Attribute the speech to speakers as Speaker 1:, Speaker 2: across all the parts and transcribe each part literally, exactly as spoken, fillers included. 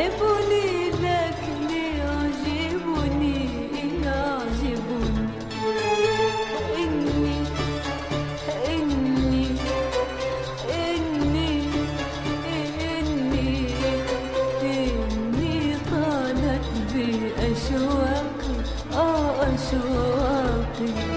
Speaker 1: يتعبني لكن يعجبني يعجبني إني إني إني إني إني طالت بي أشواقي آه أشواقي.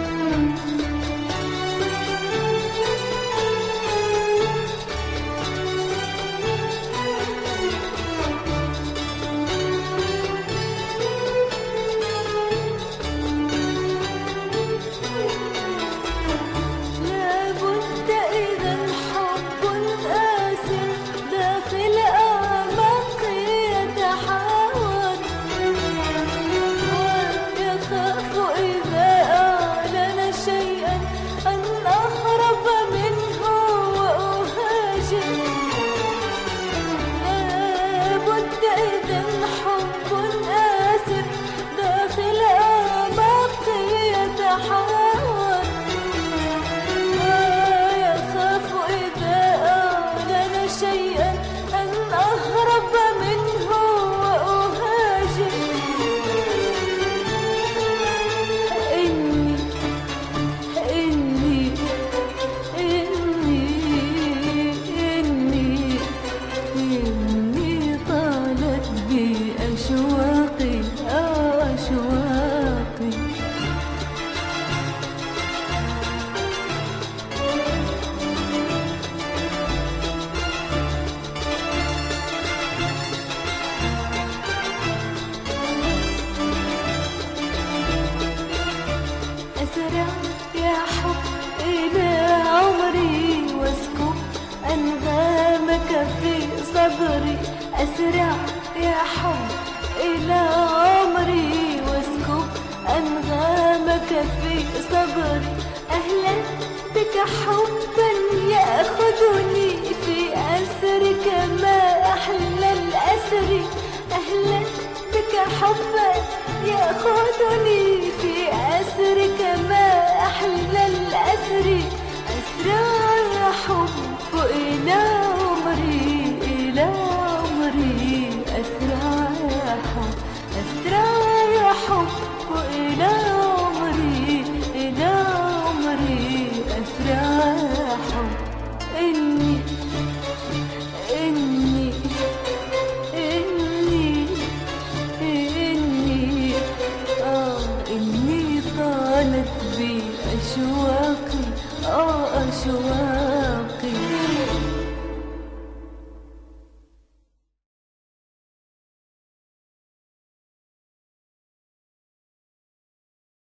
Speaker 1: أسرع يا حب إلى عمري واسكب أنغامك في صدري. أسرع يا حب إلى عمري واسكب أنغامك في صدري. أهلا بك حبا يأخذني في أسرك ما أحلى الأسر. أهلا بك حبا يأخذني في أسرك ما أحلى الأسر. أسرع يا حب إلى عمري إلى عمري. أسرع يا حب أسرع يا حب إلى عمري إلى عمري. أسرع يا حب إني إني إني إني آه إني طالت بي أشواقي آه أشواقي.